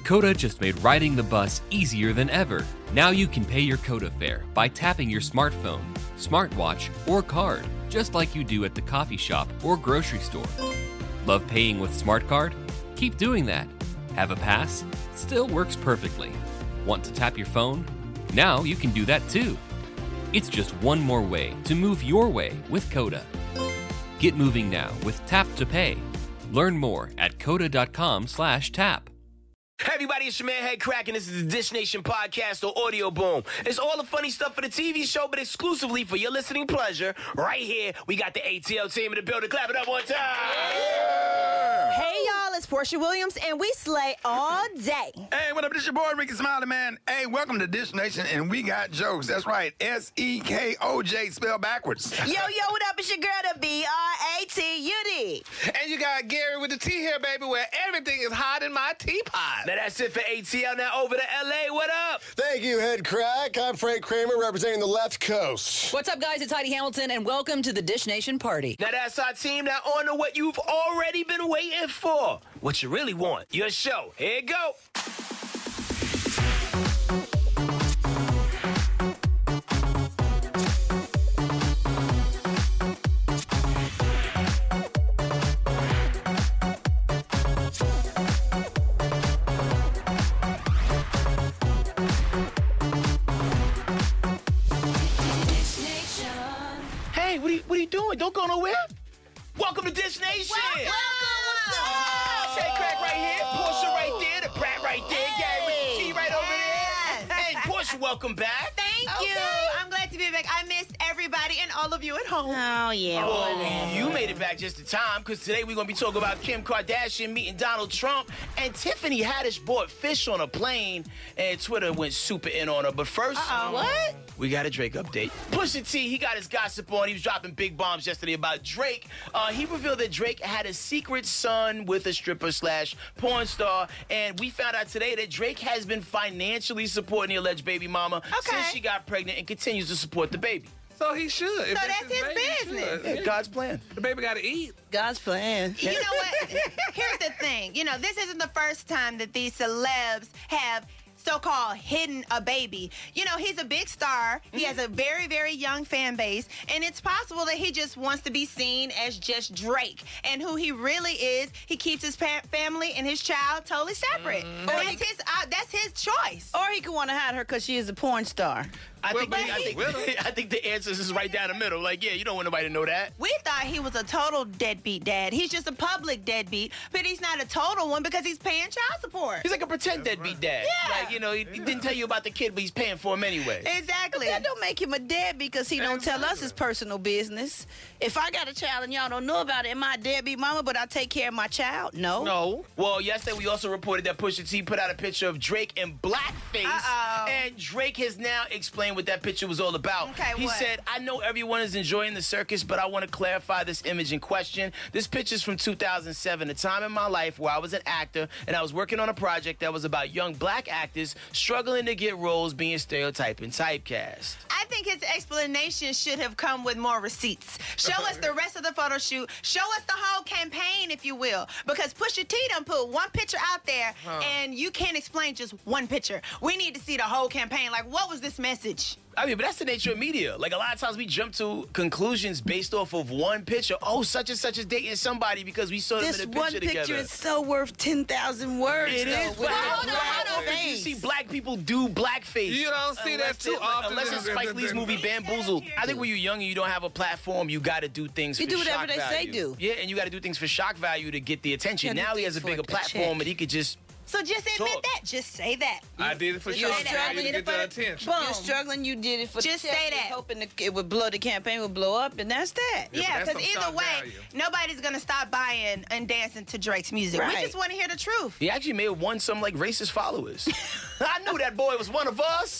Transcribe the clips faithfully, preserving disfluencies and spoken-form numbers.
Coda just made riding the bus easier than ever. Now you can pay your Coda fare by tapping your smartphone, smartwatch, or card, just like you do at the coffee shop or grocery store. Love paying with Smart Card? Keep doing that. Have a pass? Still works perfectly. Want to tap your phone? Now you can do that too. It's just one more way to move your way with Coda. Get moving now with Tap to Pay. Learn more at coda.com slash tap. Hey everybody, it's your man Head Crack, and this is the Dish Nation podcast or Audio Boom. It's all the funny stuff for the T V show, but exclusively for your listening pleasure. Right here, we got the A T L team in the building. Clap it up one time. Yeah. Hey y'all, it's Portia Williams, and we slay all day. Hey, what up? This your boy Ricky Smiley, man. Hey, welcome to Dish Nation, and we got jokes. That's right, S E K O J spelled backwards. Yo, yo, what up? It's your girl, the B R A T U D. And you got Gary with the T here, baby, where everything is hot in my teapot. Now that's it for A T L. Now over to L A. What up? Thank you, Head Crack. I'm Frank Kramer, representing the left coast. What's up, guys? It's Heidi Hamilton, and welcome to the Dish Nation party. Now that's our team. Now on to what you've already been waiting for. What you really want. Your show. Here you go. Hey, what are you, what are you doing? Don't go nowhere. Welcome to Dish Nation. Welcome. What's up? Shake Crack right here, Portia right there, the Brat right there, Gary with the T right over there. Hey, Portia, welcome back. Thank Okay. you. I'm glad to be back. I missed everybody and all of you at home. Oh, yeah. Well, you made it back just in time, because today we're going to be talking about Kim Kardashian meeting Donald Trump, and Tiffany Haddish bought fish on a plane, and Twitter went super in on her. But first, Uh-oh. What? we got a Drake update. Pusha T, he got his gossip on. He was dropping big bombs yesterday about Drake. Uh, he revealed that Drake had a secret son with a stripper slash porn star, and we found out today that Drake has been financially supporting the alleged baby mama Okay. since she got pregnant and continues to support the baby. So he should. If So that's his baby, he business. should. Yeah, God's plan. The baby got to eat. God's plan. You know what? Here's the thing. You know, this isn't the first time that these celebs have so-called hidden a baby. You know, he's a big star. He has a very, very young fan base, and it's possible that he just wants to be seen as just Drake. And who he really is, he keeps his pa- family and his child totally separate. Or That's he- his. Uh, that's his choice. Or he could want to hide her because she is a porn star. I Well, think, but the, I, he think, will. I think the answer is right down the middle. Like, yeah, you don't want nobody to know that. We thought he was a total deadbeat dad. He's just a public deadbeat, but he's not a total one because he's paying child support. He's like a pretend deadbeat dad. Yeah. Like, you know, he, he didn't tell you about the kid, but he's paying for him anyway. Exactly. That don't make him a deadbeat because he don't tell us his personal business. If I got a child and y'all don't know about it, am I a deadbeat mama, but I take care of my child? No. No. Well, yesterday we also reported that Pusha T put out a picture of Drake in blackface. Uh-oh. And Drake has now explained what that picture was all about. Okay, he what? said, I know everyone is enjoying the circus, but I want to clarify this image in question. This picture's from two thousand seven, a time in my life where I was an actor and I was working on a project that was about young black actors struggling to get roles being stereotyped and typecast. I think his explanation should have come with more receipts. Show us the rest of the photo shoot. Show us the whole campaign, if you will. Because Pusha T done put one picture out there, and you can't explain just one picture. We need to see the whole campaign. Like, what was this message? I mean, but that's the nature of media. Like, a lot of times we jump to conclusions based off of one picture. Oh, such and such is dating somebody because we saw them This in a one picture picture together. is so worth ten thousand words. It though, is, with but a hold on, black hold on. You face. see black people do blackface. You don't see that too it- often. Unless it's Spike Lee's movie Bamboozled. I think when you're young and you don't have a platform, you got to do things You for do whatever shock they say value. do. Yeah, and you got to do things for shock value to get the attention. You gotta Now do he has a things bigger for the platform check. and he could just... So just admit Talk. that. Just say that. I did it for You're shock struggling value to to get your put- attention. Boom. You're struggling, you did it for Just the check, say you're that. hoping the, it would blow, the campaign would blow up, and that's that. Yeah, Yeah, but that's because some either shock way, value. nobody's going to stop buying and dancing to Drake's music. We Right. just want to hear the truth. He actually may have won some, like, racist followers. I knew that boy was one of us.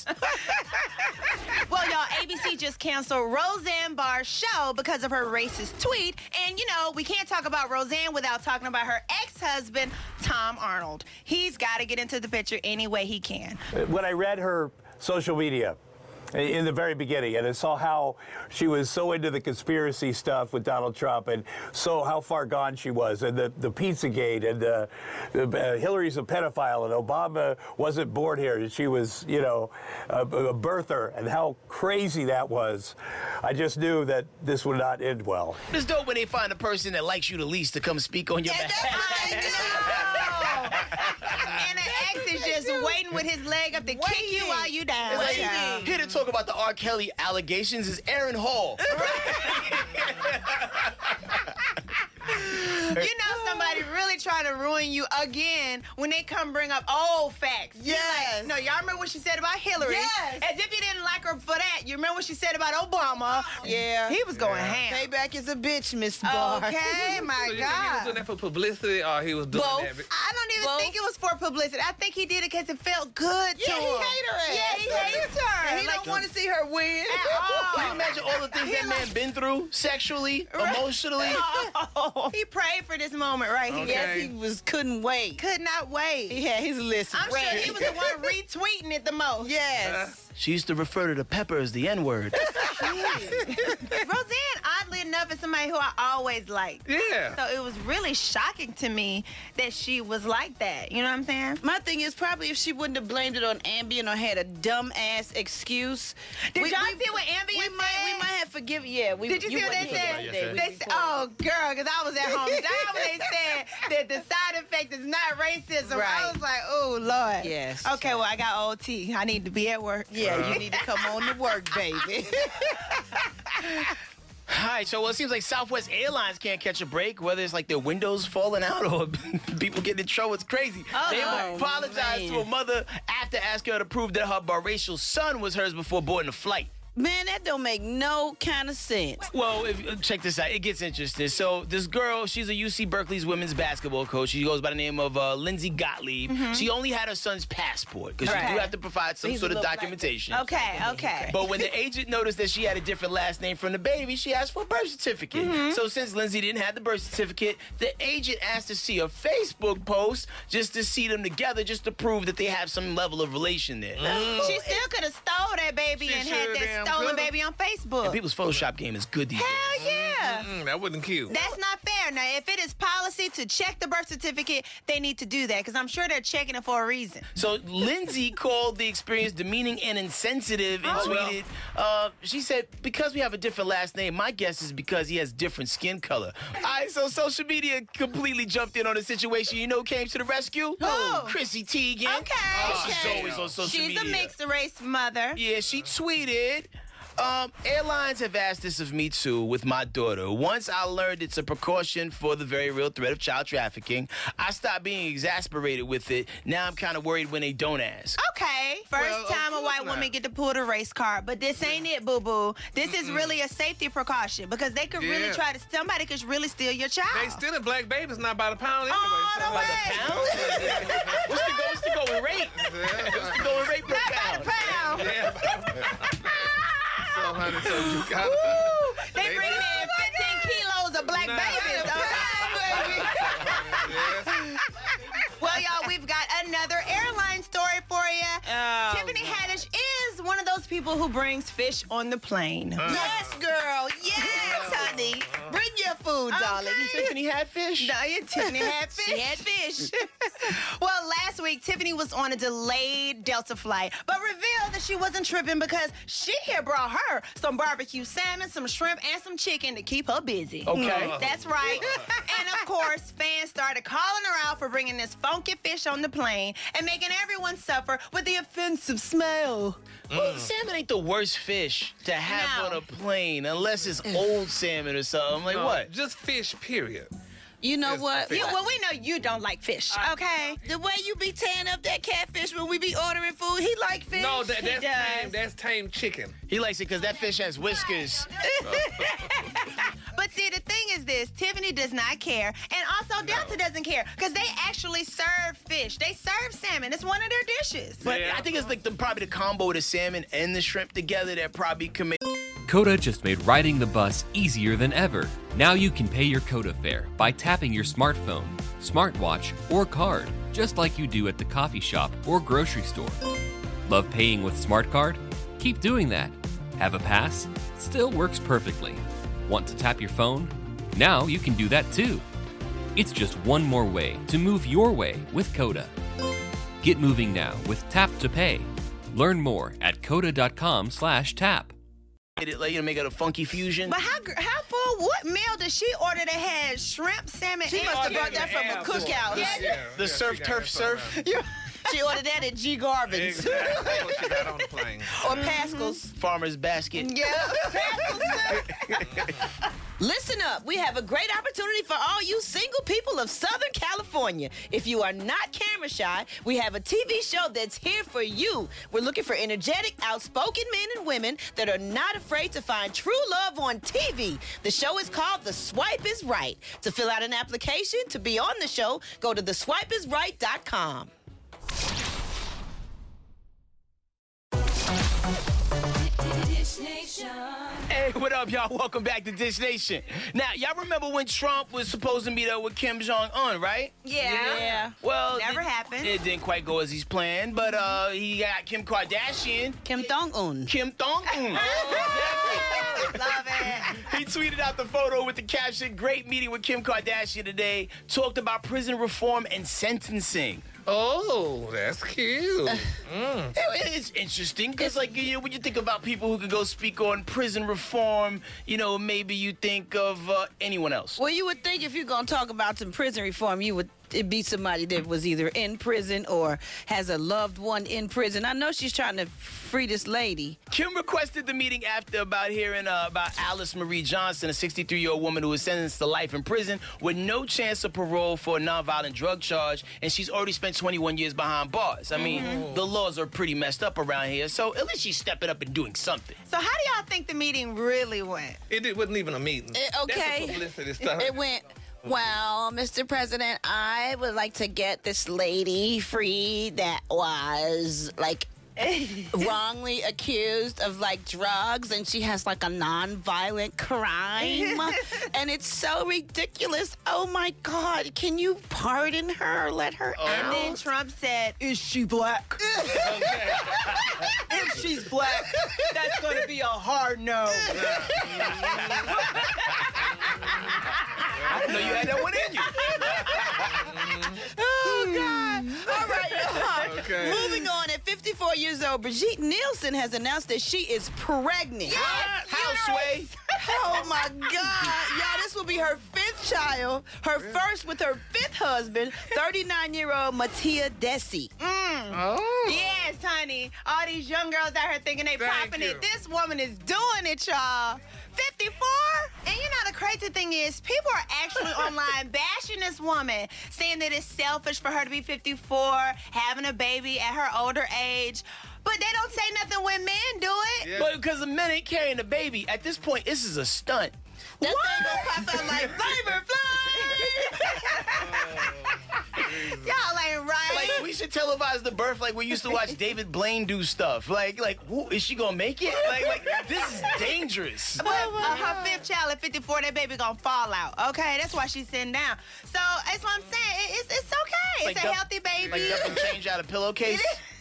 Well, y'all, A B C just canceled Roseanne Barr's show because of her racist tweet. And, you know, we can't talk about Roseanne without talking about her ex-husband, Tom Arnold. He's got to get into the picture any way he can. When I read her social media, in the very beginning, and I saw how she was so into the conspiracy stuff with Donald Trump, and so how far gone she was, and the, the Pizzagate, and uh, uh, Hillary's a pedophile, and Obama wasn't born here, and she was, you know, a, a birther, and how crazy that was. I just knew that this would not end well. It's dope when they find a person that likes you the least to come speak on your Yeah, behalf. And an ex is just waiting with his leg up to kick you while you down. Like, child. here to talk about the R. Kelly allegations is Aaron Hall. You know somebody really trying to ruin you again when they come bring up old facts. You're Yes. Like, no, y'all remember what she said about Hillary? Yes. As if you didn't like her for that. You remember what she said about Obama? Yeah. He was going ham. Payback is a bitch, Miss Barr. Okay, my So you think he was God. doing that for publicity, or he was doing Both. that? I don't even Both. think it was for publicity. I think he did it because it felt good Yeah, to he him. hate her ass. Yeah, he hates her. And he Like, don't want to see her win. at all. Can you imagine all the things that man been through sexually, emotionally? Oh, he prayed for this moment right here. Okay. Yes, he was couldn't wait. Could not wait. He had his list I'm ready. sure he was the one retweeting it the most. Yes. She used to refer to the pepper as the N-word. Roseanne, oddly enough, is somebody who I always liked. Yeah. So it was really shocking to me that she was like that. You know what I'm saying? My thing is probably if she wouldn't have blamed it on Ambien or had a dumb ass excuse. Did y'all see what Ambien we might, said? we might have forgiven. Yeah, we. Did you see what they wasn't said? here Yes, that sir. day. They said, oh, girl, because I was at home. That's when they said that the side effect is not racism. I Right. was like, oh, Lord. Yes. Okay, well, I got O T. I need to be at work. Yeah, you need to come on to work, baby. All right, so well, it seems like Southwest Airlines can't catch a break, whether it's like their windows falling out or people getting in trouble. It's crazy. Oh, they no. apologized to a Man. mother after asking her to prove that her biracial son was hers before boarding the flight. Man, that don't make no kind of sense. Well, if, check this out. It gets interesting. So this girl, she's a U C Berkeley's women's basketball coach. She goes by the name of uh, Lindsay Gottlieb. She only had her son's passport because you Right. do have to provide some He's sort a of little black documentation. Okay, okay. But when the agent noticed that she had a different last name from the baby, she asked for a birth certificate. So since Lindsay didn't have the birth certificate, the agent asked to see a Facebook post just to see them together, just to prove that they have some level of relation there. She still could have stole that baby She and sure had that damn stolen could've. baby on Facebook. And people's Photoshop game is good these days. Hell yeah. Mm, that wasn't cute. That's not fair. Now, if it is policy to check the birth certificate, they need to do that because I'm sure they're checking it for a reason. So Lindsay called the experience demeaning and insensitive and Oh, well. tweeted, uh, she said, because we have a different last name, my guess is because he has different skin color. All right, so social media completely jumped in on the situation. You know who came to the rescue? Who? Chrissy Teigen. Okay. Oh, she's okay. always on social She's media. a mixed race mother. Yeah, she tweeted, um, airlines have asked this of me too with my daughter. Once I learned it's a precaution for the very real threat of child trafficking, I stopped being exasperated with it. Now I'm kind of worried when they don't ask. Okay. First Well, of time a course white not. woman get to pull the race card, but this ain't it, boo boo. This is really a safety precaution because they could really Yeah. try to. Somebody could really steal your child. They stealing black babies not by the pound anyway. Oh, so- no By way. the pound? What's the, go- what's the going rate? What's the going rate per Not by pound? the pound. Yeah. So, honey, so you got Woo! They They bring do. in fifteen kilos of black Nah. babies. Okay, baby. Well, y'all, we've got another airline story for you. Oh, Tiffany Haddish is one of those people who brings fish on the plane. Yes, girl. Yes, honey. Bring your food, darling. Tiffany had fish? No, yeah, Tiffany had fish. She had fish. Well, last week, Tiffany was on a delayed Delta flight, but revealed that she wasn't tripping because she had brought her some barbecue salmon, some shrimp, and some chicken to keep her busy. Okay. That's right. And of course, fans started calling her out for bringing this funky fish on the plane and making everyone suffer with the offensive smell. Well, salmon ain't the worst fish to have No. on a plane unless it's old salmon or something. Like No, what? Just fish, period. You know It's what? fish. You, well, we know you don't like fish, okay? The way you be tearing up that catfish when we be ordering food, he like fish. No, that, He that's does. tame. That's tame chicken. He likes it because that fish has whiskers. But see, the thing is this, Tiffany does not care, and also Delta doesn't care, because they actually serve fish. They serve salmon. It's one of their dishes. But Yeah. I think it's like the probably the combo of the salmon and the shrimp together that probably can make. Coda just made riding the bus easier than ever. Now you can pay your Coda fare by tapping your smartphone, smartwatch, or card, just like you do at the coffee shop or grocery store. Love paying with SmartCard? Keep doing that. Have a pass? Still works perfectly. Want to tap your phone? Now you can do that too. It's just one more way to move your way with Coda. Get moving now with Tap to Pay. Learn more at coda.com slash tap. Like, you know, make it a funky fusion. But how gr- how full? What meal did she order that had shrimp, salmon? She and must have chicken? brought that from a cookout. Yeah. The surf, turf, surf. She ordered that at G. Garvin's. Exactly. That's what she got on the plane. Or Pascal's. Farmer's Basket. Yeah. Listen up. We have a great opportunity for all you single people of Southern California. If you are not camera shy, we have a T V show that's here for you. We're looking for energetic, outspoken men and women that are not afraid to find true love on T V. The show is called The Swipe is Right. To fill out an application to be on the show, go to the swipe is right dot com. Hey, what up, y'all? Welcome back to Dish Nation. Now, y'all remember when Trump was supposed to meet up with Kim Jong-un, right? Yeah. Yeah. Well, Never it, happened. It didn't quite go as he's planned, but uh, he got Kim Kardashian. Kim Jong-un. Kim Jong-un. Love it. He tweeted out the photo with the caption, "Great meeting with Kim Kardashian today. Talked about prison reform and sentencing." Oh, that's cute. Mm. It- It's interesting because, like, you know, when you think about people who could go speak on prison reform, you know, maybe you think of uh, anyone else. Well, you would think if you're going to talk about some prison reform, you would it be somebody that was either in prison or has a loved one in prison. I know she's trying to free this lady. Kim requested the meeting after about hearing uh, about Alice Marie Johnson, a sixty-three-year-old woman who was sentenced to life in prison with no chance of parole for a nonviolent drug charge, and she's already spent twenty-one years behind bars. I mean, Mm-hmm. the laws are pretty messed up around here, so at least she's stepping up and doing something. So how do y'all think the meeting really went? It, it wasn't even a meeting. Eh, okay. That's a publicity stuff. It went, well, Mister President, I would like to get this lady free that was, like, wrongly accused of, like, drugs, and she has, like, a non-violent crime. And it's so ridiculous. Oh, my God. Can you pardon her or let her Oh. And out? then Trump said, Is she black? If she's black, that's going to be a hard no. I didn't know you had that one in you. Oh, God. All right, y'all. Okay. Moving on, at fifty-four years old, Brigitte Nielsen has announced that she is pregnant. How, Sway? Oh, my God. Y'all, this will be her fifth child, her first with her fifth husband, thirty-nine-year-old Mattia Desi. mm. Oh. Yes, honey. All these young girls out here thinking they Thank popping you. it. This woman is doing it, y'all. fifty-four? And you know the crazy thing is, people are actually online bashing this woman, saying that it's selfish for her to be fifty-four, having a baby at her older age. But they don't say nothing when men do it. Yeah. But because the men ain't carrying the baby, at this point, this is a stunt. That thing gonna pop out like Flavor Flav. Y'all ain't right. Like, we should televise the birth like we used to watch David Blaine do stuff. Like, like, who, is she gonna make it? Like, like this is dangerous. But uh, her fifth child at fifty-four, that baby gonna fall out. Okay, that's why she's sitting down. So that's what I'm saying. It, it's it's okay. Like it's a dump- healthy baby. Like dumping change out of pillowcase.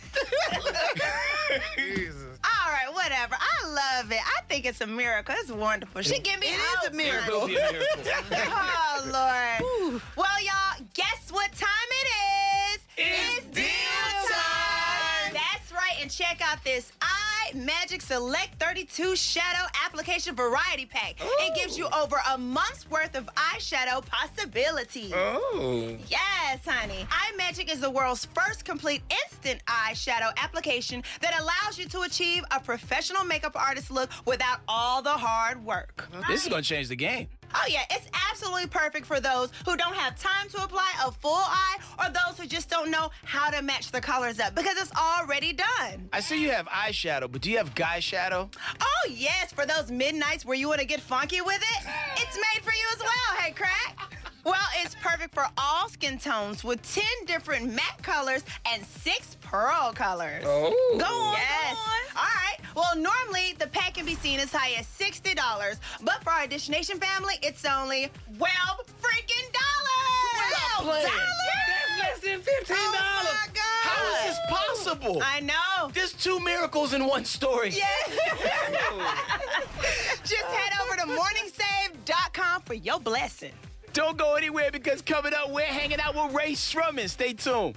Jesus. All right, whatever. I love it. I think it's a miracle. It's wonderful. She give me It hope. is a miracle. It'll be a miracle. Oh Lord. Well, y'all, guess what time it is? It's deal time. That's right. And check out this iMagic Select thirty-two Shadow Application Variety Pack. It gives you over a month's worth of eyeshadow possibilities. Oh. Yes, honey. iMagic is the world's first complete instant eyeshadow application that allows you to achieve a professional makeup artist look without all the hard work. This is gonna change the game. Oh, yeah, it's absolutely perfect for those who don't have time to apply a full eye or those who just don't know how to match the colors up because it's already done. I see you have eyeshadow, but do you have guy shadow? Oh, yes, for those midnights where you want to get funky with it, it's made for you as well, hey, Crack. Well, it's perfect for all skin tones with ten different matte colors and six pearl colors. Oh. Go on, Yes. go on. All right. Well, normally the pack can be seen as high as sixty dollars, but for our Dish Nation family, it's only twelve freaking dollars. Stop playing. dollars? That's less than fifteen dollars. Oh my God. How is this possible? impossible. I know. There's two miracles in one story. Yeah. Just head over to morning save dot com for your blessing. Don't go anywhere because coming up, we're hanging out with Ray Shrumman. Stay tuned.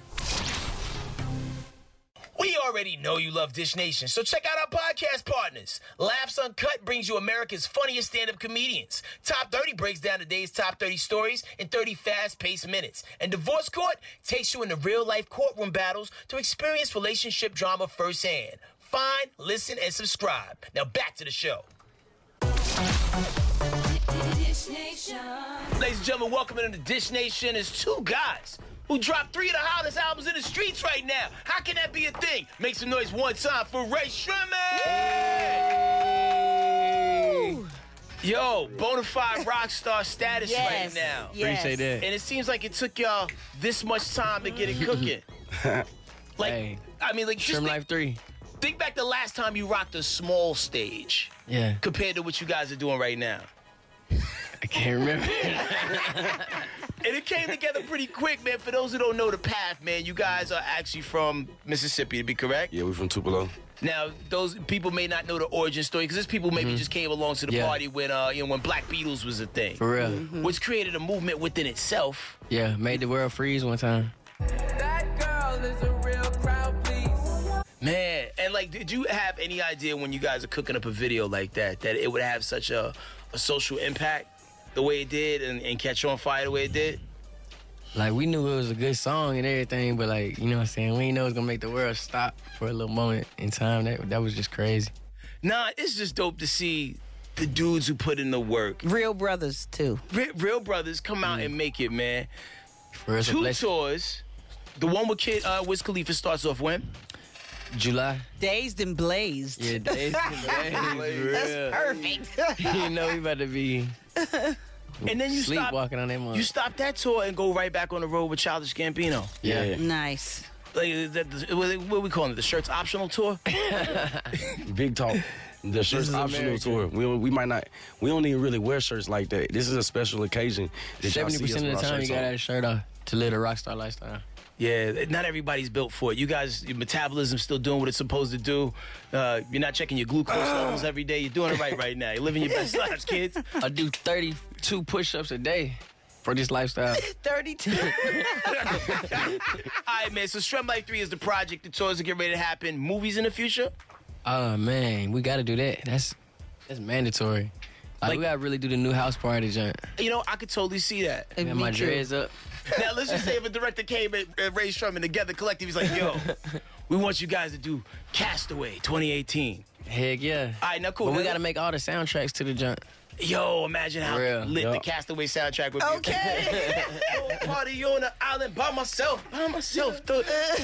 We already know you love Dish Nation, so check out our podcast partners. Laughs Uncut brings you America's funniest stand-up comedians. Top thirty breaks down the day's top thirty stories in thirty fast-paced minutes. And Divorce Court takes you into real-life courtroom battles to experience relationship drama firsthand. Find, listen, and subscribe. Now back to the show. Dish Nation. Ladies and gentlemen, welcome into Dish Nation. It's two guys who dropped three of the hottest albums in the streets right now. How can that be a thing? Make some noise one time for Ray Shrumman! Yo, bona fide rock star status Yes, right now. yes. Appreciate that. And it seems like it took y'all this much time to get it cooking. Like, Hey. I mean, like, just Shrimp think, Life three. think back the last time you rocked a small stage Yeah. compared to what you guys are doing right now. I can't remember. And it came together pretty quick, man. For those who don't know the path, man, you guys are actually from Mississippi, to be correct? Yeah, we're from Tupelo. Now, those people may not know the origin story because those people maybe just came along to the Yeah. party when, uh, you know, when Black Beatles was a thing, For real. which created a movement within itself. Yeah, made the world freeze one time. That girl is a real crowd, please. Man, and like, did you have any idea when you guys are cooking up a video like that that it would have such a, a social impact the way it did and, and catch on fire the way it did? Like, we knew it was a good song and everything, but, like, you know what I'm saying? We didn't know it was going to make the world stop for a little moment in time. That, that was just crazy. Nah, it's just dope to see the dudes who put in the work. Real brothers, too. Re- real brothers come out and make it, man. For real, it's a Two blessing. tours. The one with Kid uh, Wiz Khalifa starts off when? July. Dazed and blazed. Yeah, days and days. That's perfect. You know we about to be And then you stop, sleepwalking on that month. you stop that tour and go right back on the road with Childish Gambino. Yeah. Nice. Like, that, what what we calling it? The Shirts Optional Tour? Big talk. The shirts is optional American. tour. We we might not. We don't even really wear shirts like that. This is a special occasion. that y'all seventy see us percent of with the our time you shirts got on. that shirt off to live a rock star lifestyle. Yeah, not everybody's built for it. You guys, your metabolism's still doing what it's supposed to do. Uh, you're not checking your glucose levels every day. You're doing it right right now. You're living your best lives, kids. I do thirty-two push-ups a day for this lifestyle. thirty-two. All right, man. So Shrimp Life three is the project. The tours are getting ready to happen. Movies in the future? Oh, man, we got to do that. That's that's mandatory. Like, Like- we got to really do the new house party joint. You know, I could totally see that. Got my dreads up. Now, let's just say if a director came at, at Ray Shrumman together collective, he's like, yo, we want you guys to do Castaway twenty eighteen. Heck yeah. All right, now cool. But we Now, got to make all the soundtracks to the joint. Yo, imagine how Real. lit the Yup. Castaway soundtrack would be. Okay. Yo, party on the island by myself, by myself. Th-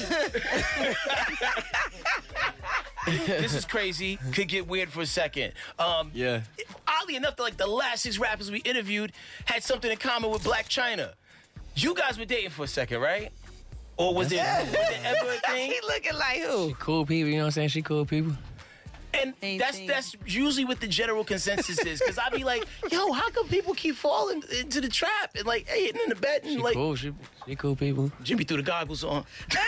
This is crazy. Could get weird for a second. Um, Yeah. Oddly enough, like the last six rappers we interviewed had something in common with Black China. You guys were dating for a second, right? Or was it, was it ever a thing? He looking like who? Cool people, you know what I'm saying? She cool people. And Ain't that's thing. that's usually what the general consensus is. Because I'd be like, yo, how come people keep falling into the trap and like hitting in the bed and She like cool. She, she cool people. Jimmy threw the goggles on.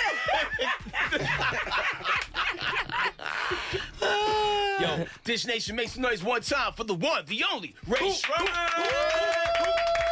Yo, Dish Nation, make some noise one time for the one, the only, Ray Shrumman.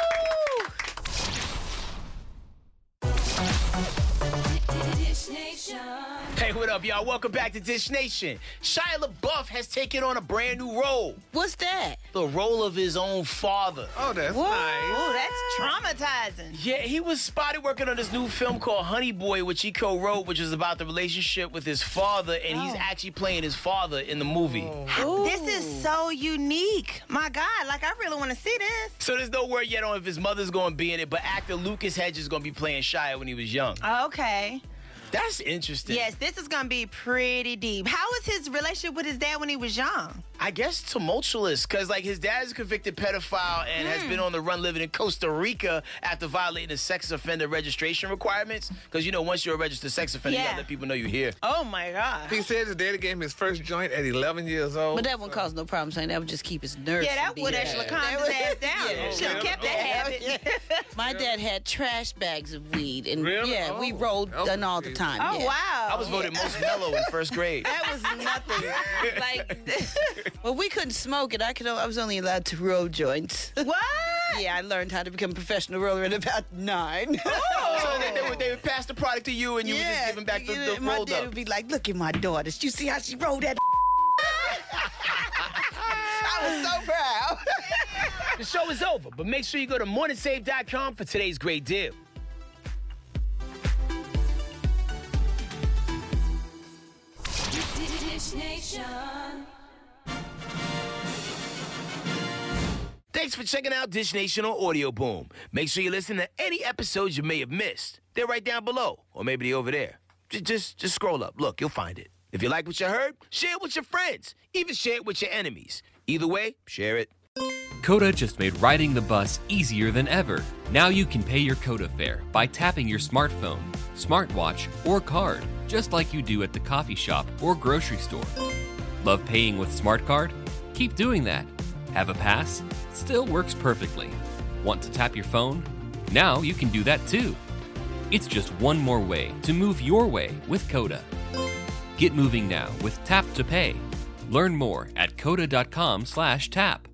Hey, what up, y'all? Welcome back to Dish Nation. Shia LaBeouf has taken on a brand new role. What's that? The role of his own father. Oh, that's Whoa. nice. Oh, that's traumatizing. Yeah, he was spotted working on this new film called Honey Boy, which he co-wrote, which is about the relationship with his father, and he's actually playing his father in the movie. This is so unique. My God, like I really want to see this. So there's no word yet on if his mother's going to be in it, but actor Lucas Hedges is going to be playing Shia when he was young. Okay. That's interesting. Yes, this is gonna be pretty deep. How was his relationship with his dad when he was young? I guess tumultuous, because like his dad's a convicted pedophile and has been on the run living in Costa Rica after violating the sex offender registration requirements. Because you know, once you're a registered sex offender, you Yeah. gotta let people know you're here. Oh my God. He said his daddy gave him his first joint at eleven years old. But that wouldn't cause no problem, saying that would just keep his nerves. Yeah, that from would being actually bad. calm That his would- ass down. Yeah. Should have kept that habit. My dad had trash bags of weed, and Really? yeah, we Oh, rolled okay. and all the time. time. Oh, yeah. wow. I was voted most mellow in first grade. That was nothing. like, well, we couldn't smoke it. I could. I was only allowed to roll joints. What? Yeah, I learned how to become a professional roller at about nine. Oh. So they, they, would, they would pass the product to you, and you would just give them back the, you know, the my rolled dad up. would be like, "Look at my daughter. You see how she rolled that?" I was so proud. The show is over, but make sure you go to morning save dot com for today's great deal. Dish Nation. Thanks for checking out Dish Nation on Audio Boom. Make sure you listen to any episodes you may have missed. They're right down below, or maybe they're over there. Just, just, just scroll up. Look, you'll find it. If you like what you heard, share it with your friends. Even share it with your enemies. Either way, share it. Coda just made riding the bus easier than ever. Now you can pay your Coda fare by tapping your smartphone, smartwatch, or card, just like you do at the coffee shop or grocery store. Love paying with Smart Card? Keep doing that. Have a pass? Still works perfectly. Want to tap your phone? Now you can do that too. It's just one more way to move your way with Coda. Get moving now with Tap to Pay. Learn more at coda dot com slash tap.